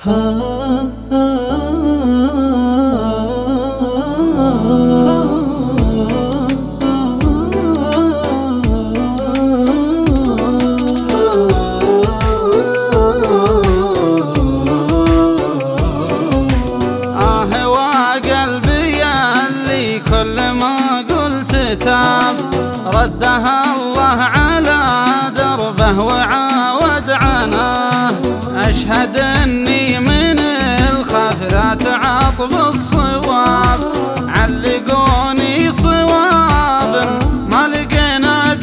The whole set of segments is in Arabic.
كل ما قلت تاب ردها الله على دربه وعاود عناه. أشهد أني من الخفرات عطب الصواب، علقوني صواب ما لقينا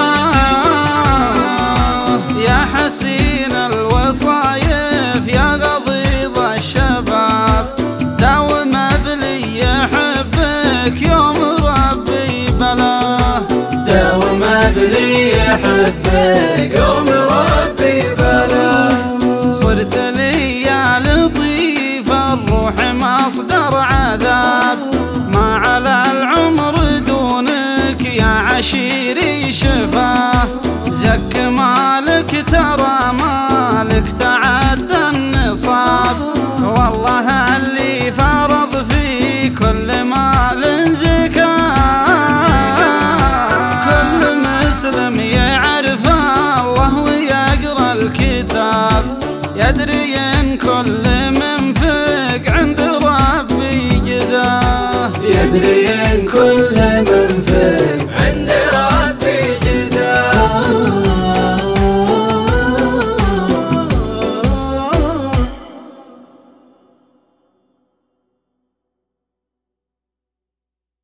دواب. يا حسين الوصايف يا غضيض الشباب، داوم بلي يحبك يوم ربي بلاه. داوم بلي يحبك يوم ربي بلاه. صرت لي يا لطيف الروح مصدر عذاب، ما على العمر دونك يا عشيري شفاه. زك مالك ترى مالك تعدى النصاب، والله اللي فرض في كل مال زكاة. كل مسلم يعرف الله ويقرأ الكتاب، يدري